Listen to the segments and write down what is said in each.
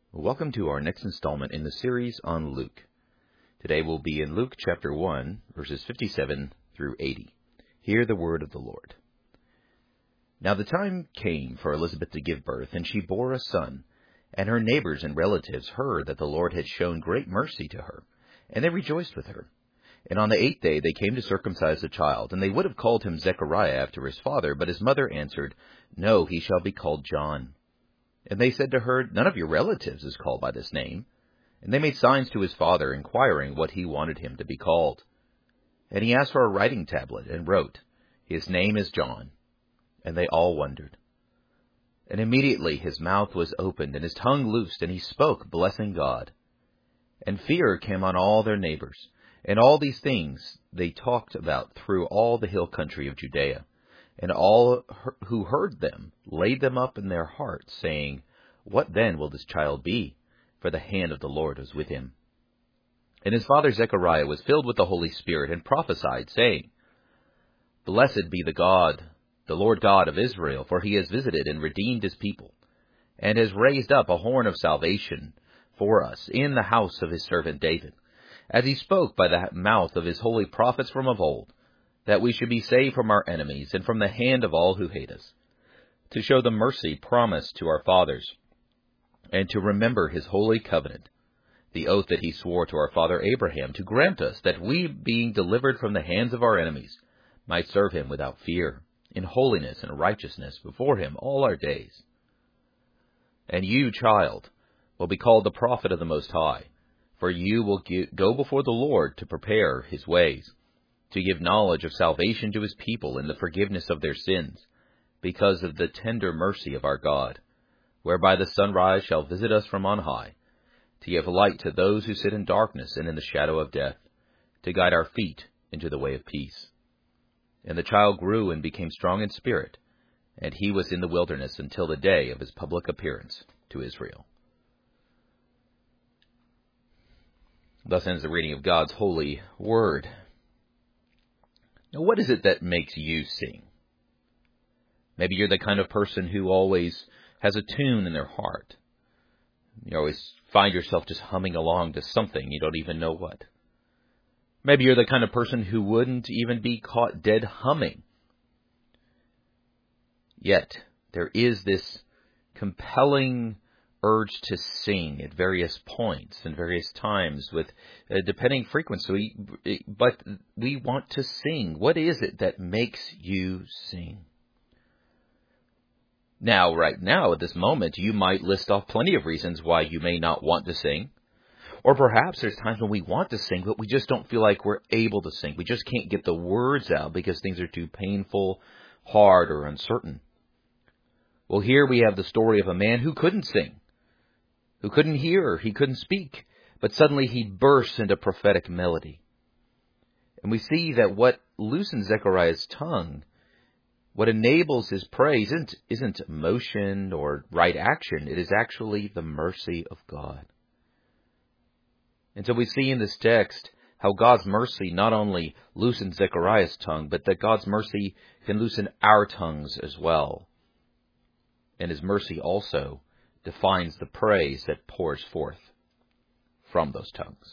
Welcome to our next installment in the series on Luke. Today we'll be in Luke chapter 1, verses 57 through 80. Hear the word of the Lord. Now the time came for Elizabeth to give birth, and she bore a son. And her neighbors and relatives heard that the Lord had shown great mercy to her, and they rejoiced with her. And on the 8th day they came to circumcise the child, and they would have called him Zechariah after his father, but his mother answered, No, he shall be called John. And they said to her, None of your relatives is called by this name. And they made signs to his father, inquiring what he wanted him to be called. And he asked for a writing tablet, and wrote, His name is John. And they all wondered. And immediately his mouth was opened, and his tongue loosed, and he spoke, blessing God. And fear came on all their neighbors. And all these things they talked about through all the hill country of Judea. And all who heard them laid them up in their hearts, saying, What then will this child be? For the hand of the Lord was with him. And his father Zechariah was filled with the Holy Spirit, and prophesied, saying, Blessed be the Lord God of Israel, for he has visited and redeemed his people, and has raised up a horn of salvation for us in the house of his servant David, as he spoke by the mouth of his holy prophets from of old, that we should be saved from our enemies and from the hand of all who hate us, to show the mercy promised to our fathers, and to remember his holy covenant, the oath that he swore to our father Abraham, to grant us that we, being delivered from the hands of our enemies, might serve him without fear, in holiness and righteousness before him all our days. And you, child, will be called the prophet of the Most High, for you will go before the Lord to prepare his ways, to give knowledge of salvation to his people and the forgiveness of their sins, because of the tender mercy of our God, whereby the sunrise shall visit us from on high, to give light to those who sit in darkness and in the shadow of death, to guide our feet into the way of peace. And the child grew and became strong in spirit, and he was in the wilderness until the day of his public appearance to Israel. Thus ends the reading of God's holy word. Now, what is it that makes you sing? Maybe you're the kind of person who always has a tune in their heart. You always find yourself just humming along to something, you don't even know what. Maybe you're the kind of person who wouldn't even be caught dead humming. Yet, there is this compelling urge to sing at various points and various times with depending frequency, but we want to sing. What is it that makes you sing? Now, right now, at this moment, you might list off plenty of reasons why you may not want to sing. Or perhaps there's times when we want to sing, but we just don't feel like we're able to sing. We just can't get the words out because things are too painful, hard, or uncertain. Well, here we have the story of a man who couldn't sing, who couldn't hear, he couldn't speak, but suddenly he bursts into prophetic melody. And we see that what loosens Zechariah's tongue, what enables his praise, isn't emotion or right action. It is actually the mercy of God. And so we see in this text how God's mercy not only loosens Zechariah's tongue, but that God's mercy can loosen our tongues as well. And his mercy also defines the praise that pours forth from those tongues.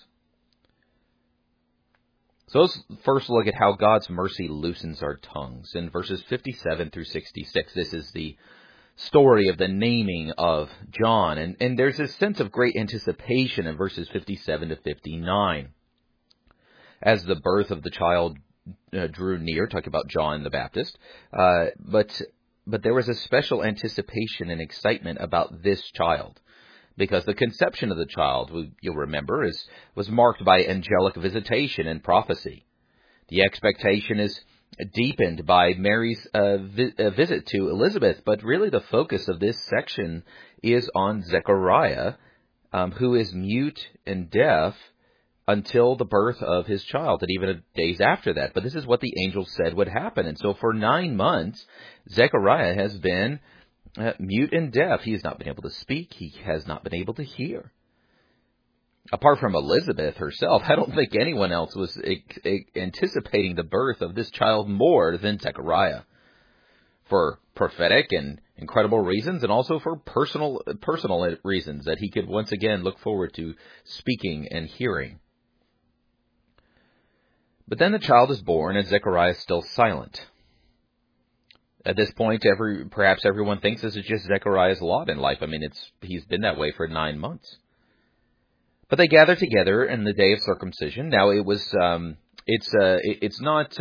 So let's first look at how God's mercy loosens our tongues. In verses 57 through 66, this is the story of the naming of John. And there's a sense of great anticipation in verses 57 to 59. As the birth of the child drew near, talking about John the Baptist, but there was a special anticipation and excitement about this child, because the conception of the child, you'll remember, was marked by angelic visitation and prophecy. The expectation is deepened by Mary's visit to Elizabeth, but really the focus of this section is on Zechariah, who is mute and deaf until the birth of his child, and even days after that. But this is what the angel said would happen. And so for 9 months, Zechariah has been mute and deaf. He has not been able to speak. He has not been able to hear. Apart from Elizabeth herself, I don't think anyone else was anticipating the birth of this child more than Zechariah. for prophetic and incredible reasons, and also for personal reasons that he could once again look forward to speaking and hearing. But then the child is born, and Zechariah is still silent. At this point, perhaps everyone thinks this is just Zechariah's lot in life. I mean, he's been that way for 9 months. But they gather together in the day of circumcision. Now, it's not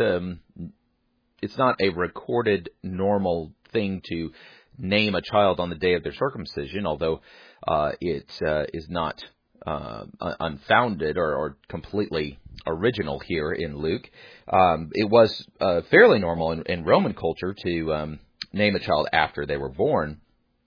a recorded normal thing to name a child on the day of their circumcision, although it is not unfounded or completely original here in Luke. It was fairly normal in Roman culture to name a child after they were born.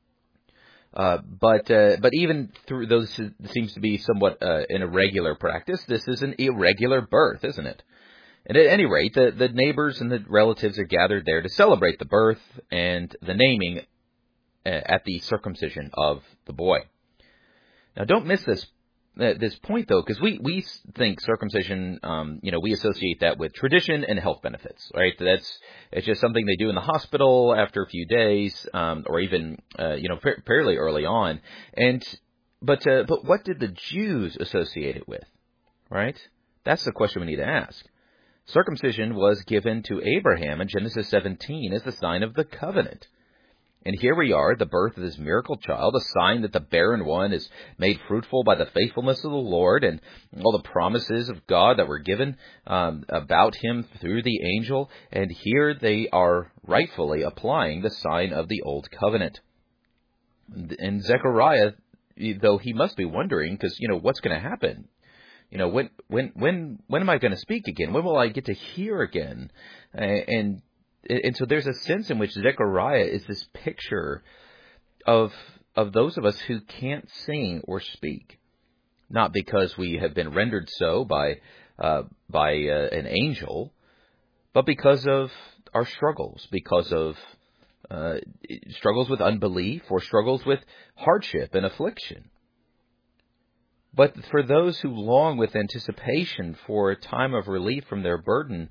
But even through those, seems to be somewhat an irregular practice. This is an irregular birth, isn't it? And at any rate, the neighbors and the relatives are gathered there to celebrate the birth and the naming at the circumcision of the boy. Now, don't miss this point, though, because we think circumcision, we associate that with tradition and health benefits, right? It's just something they do in the hospital after a few days, or even, fairly early on. But what did the Jews associate it with, right? That's the question we need to ask. Circumcision was given to Abraham in Genesis 17 as the sign of the covenant. And here we are, the birth of this miracle child, a sign that the barren one is made fruitful by the faithfulness of the Lord and all the promises of God that were given about him through the angel. And here they are rightfully applying the sign of the old covenant. And Zechariah, though he must be wondering, because, what's going to happen? When am I going to speak again? When will I get to hear again? And so there's a sense in which Zechariah is this picture of those of us who can't sing or speak, not because we have been rendered so by an angel, but because of our struggles, because of struggles with unbelief or struggles with hardship and affliction. But for those who long with anticipation for a time of relief from their burden,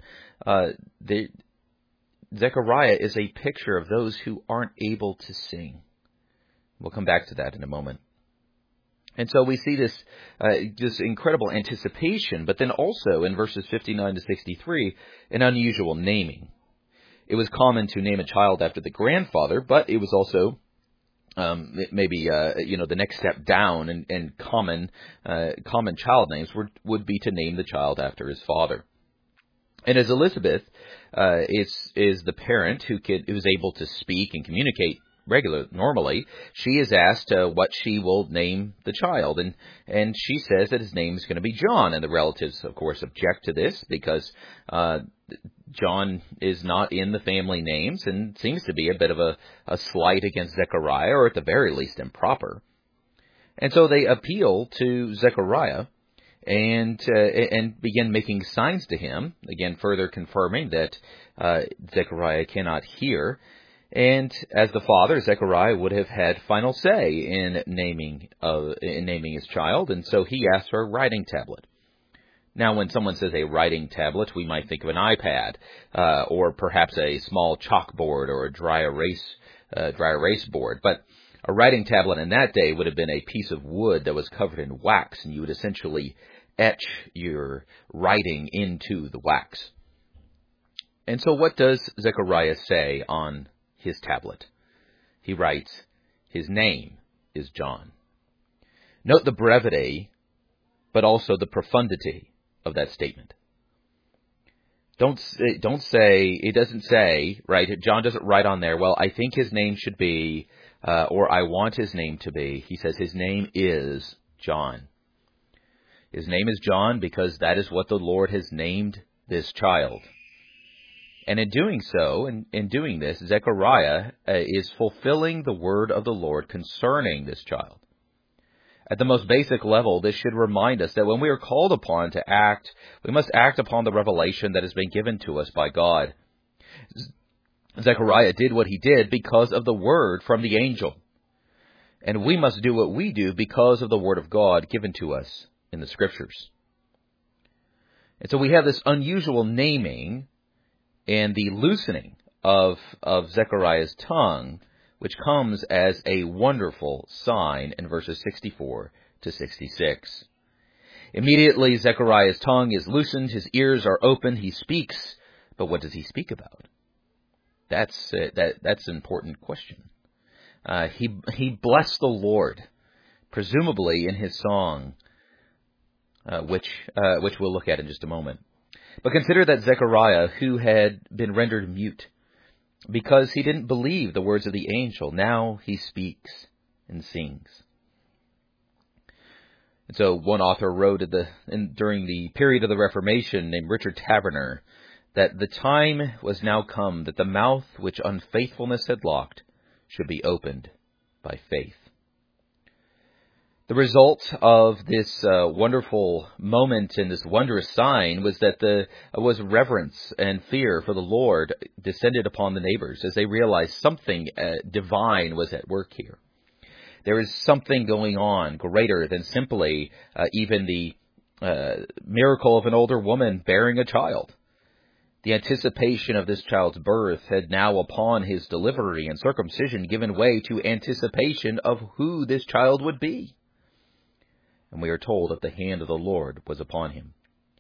Zechariah is a picture of those who aren't able to sing. We'll come back to that in a moment. And so we see this incredible anticipation, but then also in verses 59 to 63, an unusual naming. It was common to name a child after the grandfather, but it was also the next step down in common child names would be to name the child after his father. And as Elizabeth is the parent who is able to speak and communicate normally, she is asked what she will name the child, and she says that his name is going to be John, and the relatives, of course, object to this because John is not in the family names and seems to be a bit of a slight against Zechariah, or at the very least improper. And so they appeal to Zechariah and begin making signs to him, again further confirming that Zechariah cannot hear. And as the father, Zechariah would have had final say in naming his child, and so he asked for a writing tablet. Now, when someone says a writing tablet, we might think of an iPad, or perhaps a small chalkboard or a dry erase board. But a writing tablet in that day would have been a piece of wood that was covered in wax, and you would essentially etch your writing into the wax. And so what does Zechariah say on his tablet? He writes, his name is John. Note the brevity, but also the profundity of that statement. Don't say, it doesn't say, right, John doesn't write on there, well, I think his name should be, or I want his name to be. He says his name is John. His name is John because that is what the Lord has named this child. And in doing so, in doing this, Zechariah is fulfilling the word of the Lord concerning this child. At the most basic level, this should remind us that when we are called upon to act, we must act upon the revelation that has been given to us by God. Zechariah did what he did because of the word from the angel. And we must do what we do because of the word of God given to us in the Scriptures. And so we have this unusual naming and the loosening of Zechariah's tongue, which comes as a wonderful sign in verses 64 to 66. Immediately, Zechariah's tongue is loosened, his ears are opened, he speaks, but what does he speak about? That's an important question. He blessed the Lord, presumably in his song, which we'll look at in just a moment. But consider that Zechariah, who had been rendered mute because he didn't believe the words of the angel, now he speaks and sings. And so one author wrote during the period of the Reformation, named Richard Taverner, that the time was now come that the mouth which unfaithfulness had locked should be opened by faith. The result of this wonderful moment and this wondrous sign was that was reverence and fear for the Lord descended upon the neighbors as they realized something divine was at work here. There is something going on greater than simply even the miracle of an older woman bearing a child. The anticipation of this child's birth had now upon his delivery and circumcision given way to anticipation of who this child would be. And we are told that the hand of the Lord was upon him.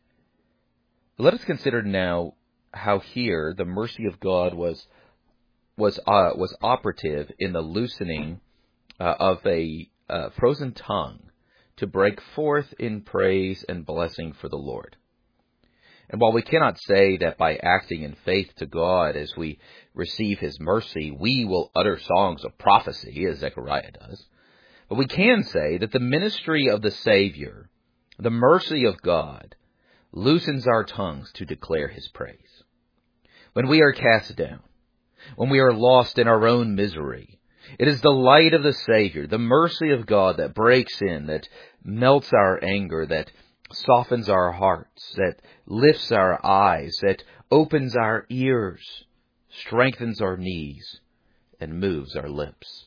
Let us consider now how here the mercy of God was operative in the loosening of a frozen tongue to break forth in praise and blessing for the Lord. And while we cannot say that by acting in faith to God as we receive his mercy, we will utter songs of prophecy, as Zechariah does, but we can say that the ministry of the Savior, the mercy of God, loosens our tongues to declare his praise. When we are cast down, when we are lost in our own misery, it is the light of the Savior, the mercy of God that breaks in, that melts our anger, that softens our hearts, that lifts our eyes, that opens our ears, strengthens our knees, and moves our lips.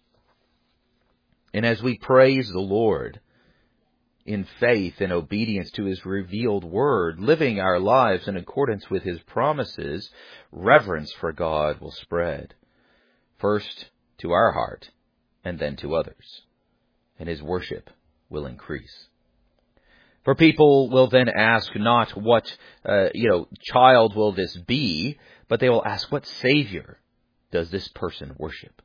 And as we praise the Lord in faith and obedience to his revealed word, living our lives in accordance with his promises, reverence for God will spread, first to our heart and then to others, and his worship will increase. For people will then ask not what, child will this be, but they will ask, what Savior does this person worship?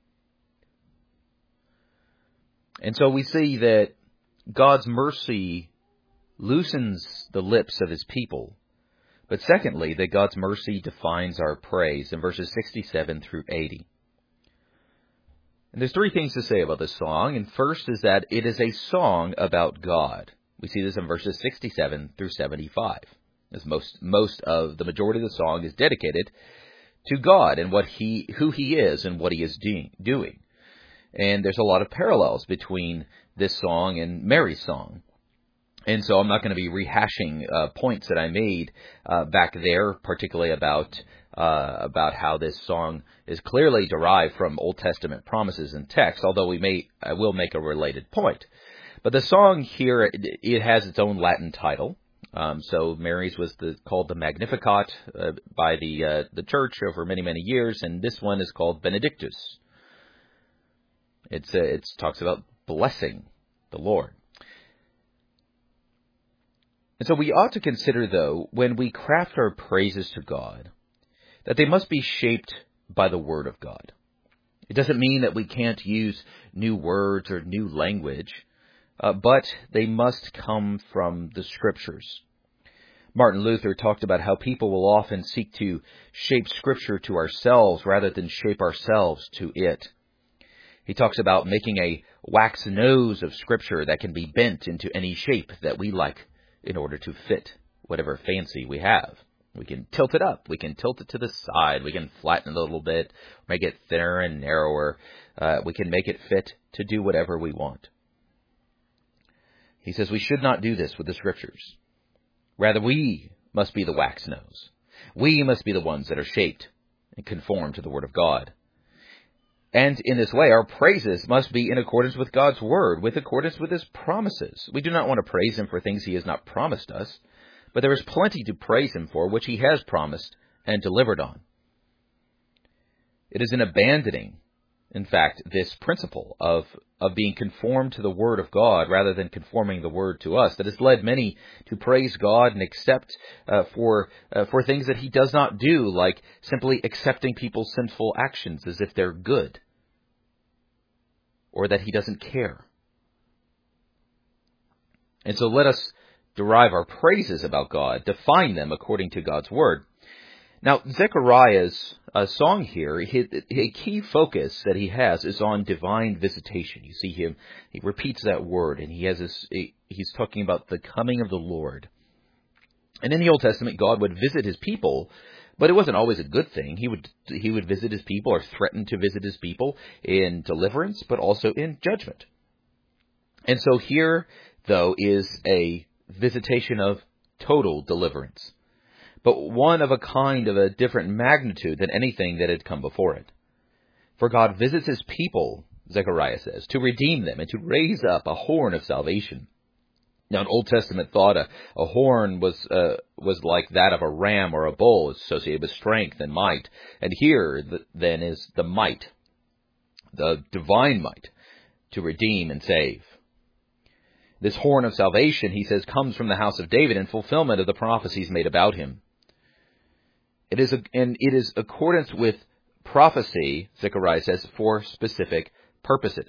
And so we see that God's mercy loosens the lips of his people. But secondly, that God's mercy defines our praise in verses 67 through 80. And there's three things to say about this song. And first is that it is a song about God. We see this in verses 67 through 75. As most of the majority of the song is dedicated to God and who he is and what he is doing. And there's a lot of parallels between this song and Mary's song. And so I'm not going to be rehashing points that I made back there, particularly about how this song is clearly derived from Old Testament promises and texts, although I will make a related point. But the song here, it has its own Latin title. So Mary's was called the Magnificat by the church over many, many years, and this one is called Benedictus. It talks about blessing the Lord. And so we ought to consider, though, when we craft our praises to God, that they must be shaped by the Word of God. It doesn't mean that we can't use new words or new language, but they must come from the Scriptures. Martin Luther talked about how people will often seek to shape Scripture to ourselves rather than shape ourselves to it. He talks about making a wax nose of Scripture that can be bent into any shape that we like in order to fit whatever fancy we have. We can tilt it up. We can tilt it to the side. We can flatten it a little bit, make it thinner and narrower. We can make it fit to do whatever we want. He says we should not do this with the Scriptures. Rather, we must be the wax nose. We must be the ones that are shaped and conform to the Word of God. And in this way, our praises must be in accordance with God's Word, with accordance with his promises. We do not want to praise him for things he has not promised us, but there is plenty to praise him for which he has promised and delivered on. It is in abandoning, in fact, this principle of being conformed to the Word of God rather than conforming the Word to us that has led many to praise God and accept for things that He does not do, like simply accepting people's sinful actions as if they're good, or that He doesn't care. And so let us derive our praises about God, define them according to God's Word. Now, Zechariah's song here, a key focus that he has is on divine visitation. You see him, he repeats that word, and he's talking about the coming of the Lord. And in the Old Testament, God would visit His people, but it wasn't always a good thing. He would visit His people, or threaten to visit His people in deliverance, but also in judgment. And so here, though, is a visitation of total deliverance, but one of a kind of a different magnitude than anything that had come before it. For God visits His people, Zechariah says, to redeem them and to raise up a horn of salvation. Now, in Old Testament thought, a horn was like that of a ram or a bull, associated with strength and might. And here, then, is the might, the divine might, to redeem and save. This horn of salvation, he says, comes from the house of David in fulfillment of the prophecies made about him. It is accordance with prophecy, Zechariah says, for specific purposes.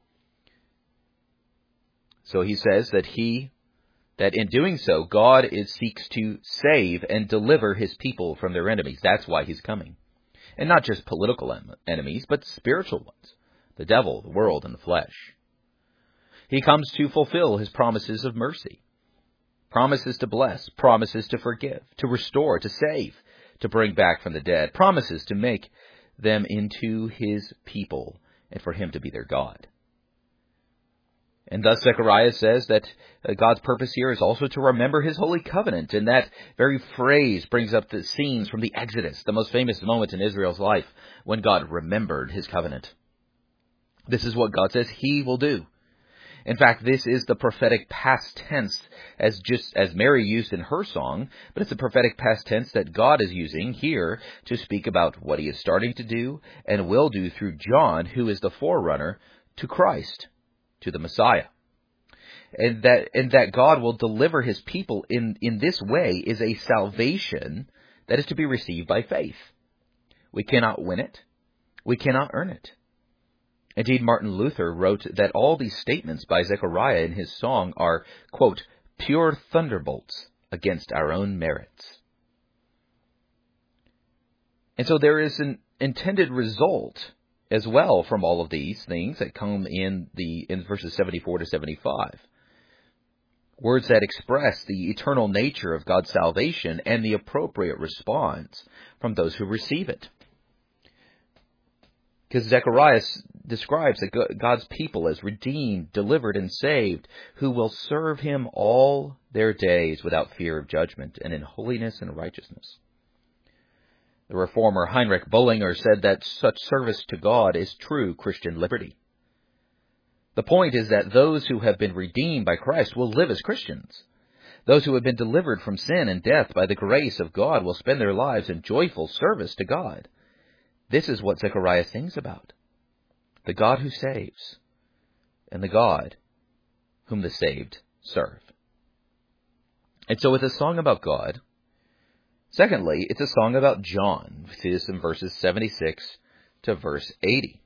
So he says that in doing so, God seeks to save and deliver His people from their enemies. That's why He's coming. And not just political enemies, but spiritual ones. The devil, the world, and the flesh. He comes to fulfill His promises of mercy. Promises to bless, promises to forgive, to restore, to save, to bring back from the dead, promises to make them into His people and for Him to be their God. And thus Zechariah says that God's purpose here is also to remember His holy covenant. And that very phrase brings up the scenes from the Exodus, the most famous moment in Israel's life, when God remembered His covenant. This is what God says He will do. In fact, this is the prophetic past tense, as Mary used in her song, but it's the prophetic past tense that God is using here to speak about what He is starting to do and will do through John, who is the forerunner to Christ, to the Messiah. And that God will deliver His people in this way is a salvation that is to be received by faith. We cannot win it. We cannot earn it. Indeed, Martin Luther wrote that all these statements by Zechariah in his song are, quote, pure thunderbolts against our own merits. And so there is an intended result as well from all of these things that come in verses 74 to 75. Words that express the eternal nature of God's salvation and the appropriate response from those who receive it. Because Zechariah describes God's people as redeemed, delivered, and saved, who will serve Him all their days without fear of judgment and in holiness and righteousness. The reformer Heinrich Bullinger said that such service to God is true Christian liberty. The point is that those who have been redeemed by Christ will live as Christians. Those who have been delivered from sin and death by the grace of God will spend their lives in joyful service to God. This is what Zechariah sings about. The God who saves, and the God whom the saved serve. And so it's a song about God. Secondly, it's a song about John. We see this in verses 76 to verse 80.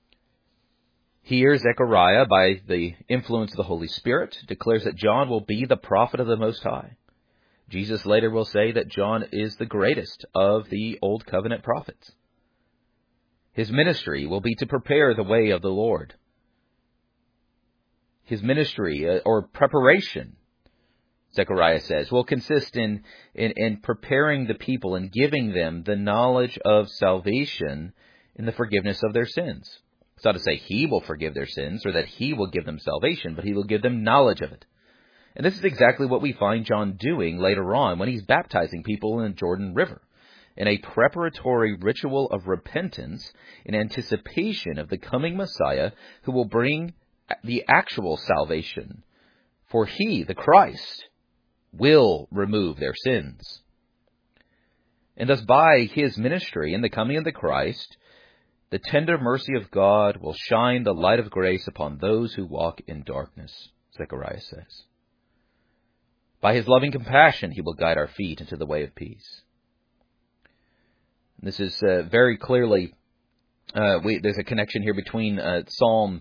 Here, Zechariah, by the influence of the Holy Spirit, declares that John will be the prophet of the Most High. Jesus later will say that John is the greatest of the Old Covenant prophets. His ministry will be to prepare the way of the Lord. His ministry, or preparation, Zechariah says, will consist in preparing the people and giving them the knowledge of salvation in the forgiveness of their sins. It's not to say He will forgive their sins or that He will give them salvation, but He will give them knowledge of it. And this is exactly what we find John doing later on when he's baptizing people in the Jordan River, in a preparatory ritual of repentance in anticipation of the coming Messiah who will bring the actual salvation. For He, the Christ, will remove their sins. And thus by His ministry and the coming of the Christ, The tender mercy of God will shine the light of grace upon those who walk in darkness, Zechariah says. By his loving compassion, he will guide our feet into the way of peace. This is very clearly, there's a connection here between Psalm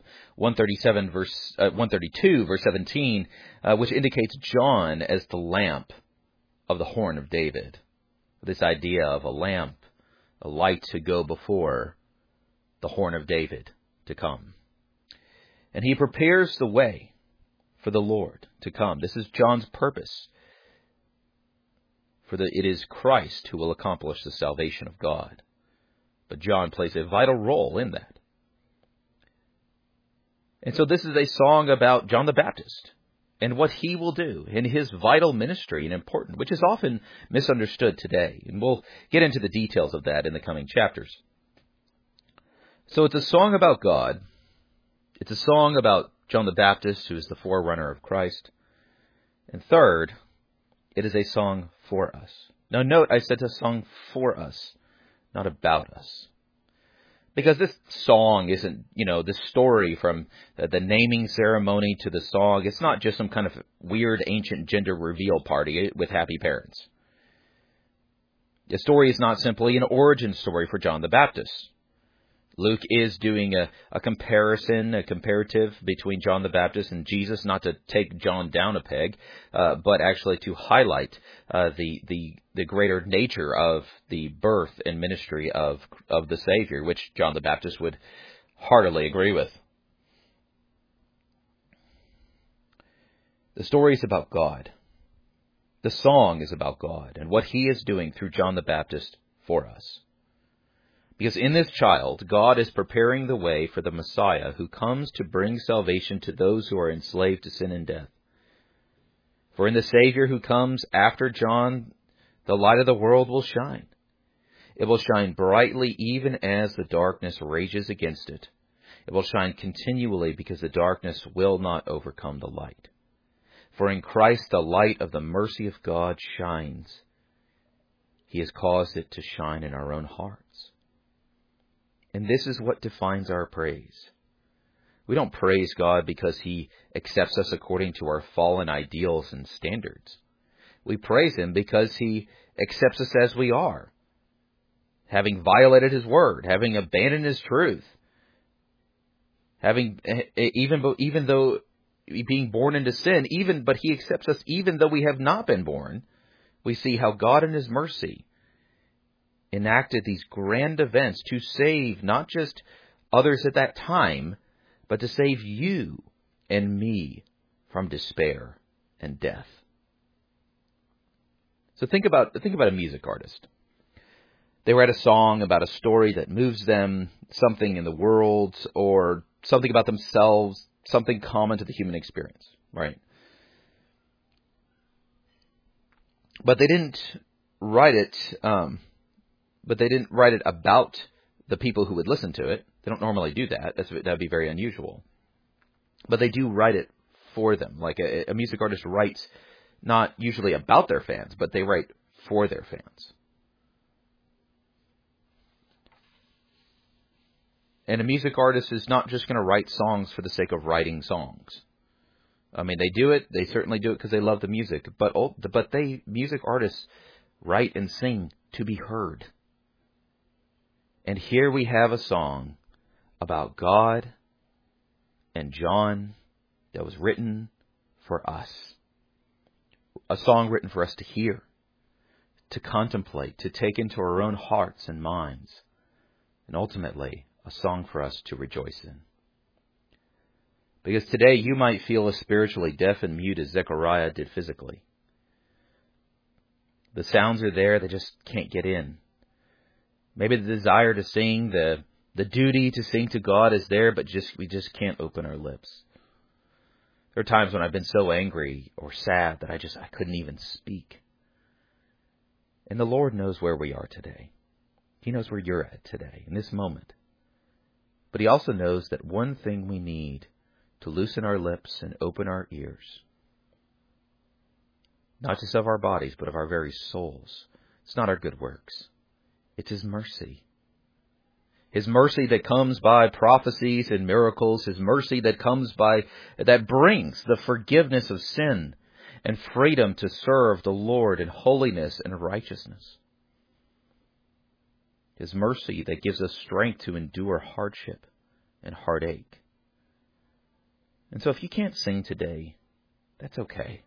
132, verse 17, which indicates John as the lamp of the horn of David. This idea of a lamp, a light to go before the horn of David to come. And he prepares the way for the Lord to come. This is John's purpose. It is Christ who will accomplish the salvation of God. But John plays a vital role in that. And so this is a song about John the Baptist and what he will do in his vital ministry and important, which is often misunderstood today. And we'll get into the details of that in the coming chapters. So it's a song about God. It's a song about John the Baptist, who is the forerunner of Christ. And third, it is a song for us. Now note, I said a song for us, not about us. Because this song isn't, this story from the naming ceremony to the song. It's not just some kind of weird ancient gender reveal party with happy parents. The story is not simply an origin story for John the Baptist. Luke is doing a comparative between John the Baptist and Jesus, not to take John down a peg, but actually to highlight the greater nature of the birth and ministry of the Savior, which John the Baptist would heartily agree with. The story is about God. The song is about God and what he is doing through John the Baptist for us. Because in this child, God is preparing the way for the Messiah who comes to bring salvation to those who are enslaved to sin and death. For in the Savior who comes after John, the light of the world will shine. It will shine brightly even as the darkness rages against it. It will shine continually because the darkness will not overcome the light. For in Christ the light of the mercy of God shines. He has caused it to shine in our own hearts. And this is what defines our praise. We don't praise God because he accepts us according to our fallen ideals and standards. We praise him because he accepts us as we are, having violated his word, having abandoned his truth, having even though being born into sin, but he accepts us even though we have not been born. We see how God in his mercy enacted these grand events to save not just others at that time, but to save you and me from despair and death. So think about a music artist. They write a song about a story that moves them, something in the world, or something about themselves, something common to the human experience, right? But they didn't write it. But they didn't write it about the people who would listen to it. They don't normally do that. That'd be very unusual. But they do write it for them. Like a music artist writes not usually about their fans, but they write for their fans. And a music artist is not just going to write songs for the sake of writing songs. I mean, they do it. They certainly do it because they love the music. But music artists write and sing to be heard. And here we have a song about God and John that was written for us. A song written for us to hear, to contemplate, to take into our own hearts and minds. And ultimately, a song for us to rejoice in. Because today you might feel as spiritually deaf and mute as Zechariah did physically. The sounds are there, they just can't get in. Maybe the desire to sing, the duty to sing to God is there, but we just can't open our lips. There are times when I've been so angry or sad that I couldn't even speak. And the Lord knows where we are today. He knows where you're at today, in this moment. But he also knows that one thing we need to loosen our lips and open our ears, not just of our bodies, but of our very souls. It's not our good works. It's his mercy. His mercy that comes by prophecies and miracles. His mercy that that brings the forgiveness of sin and freedom to serve the Lord in holiness and righteousness. His mercy that gives us strength to endure hardship and heartache. And so if you can't sing today, that's okay.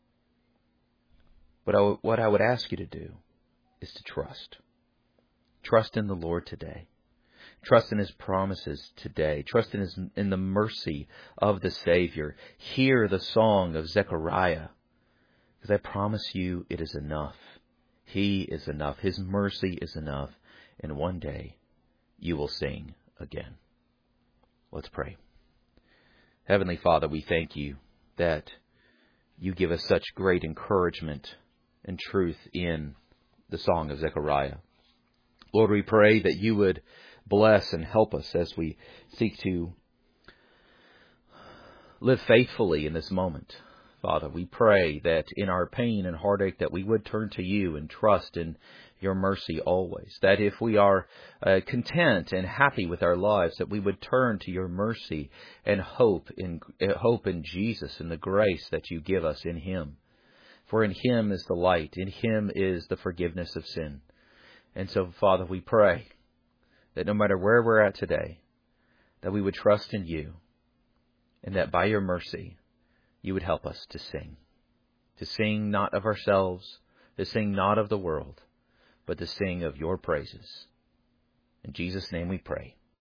But what I would ask you to do is to trust. Trust in the Lord today. Trust in His promises today. Trust in the mercy of the Savior. Hear the song of Zechariah. Because I promise you it is enough. He is enough. His mercy is enough. And one day you will sing again. Let's pray. Heavenly Father, we thank you that you give us such great encouragement and truth in the song of Zechariah. Lord, we pray that you would bless and help us as we seek to live faithfully in this moment. Father, we pray that in our pain and heartache that we would turn to you and trust in your mercy always. That if we are content and happy with our lives, that we would turn to your mercy and hope in Jesus and the grace that you give us in Him. For in Him is the light, in Him is the forgiveness of sin. And so, Father, we pray that no matter where we're at today, that we would trust in you, and that by your mercy, you would help us to sing not of ourselves, to sing not of the world, but to sing of your praises. In Jesus' name we pray.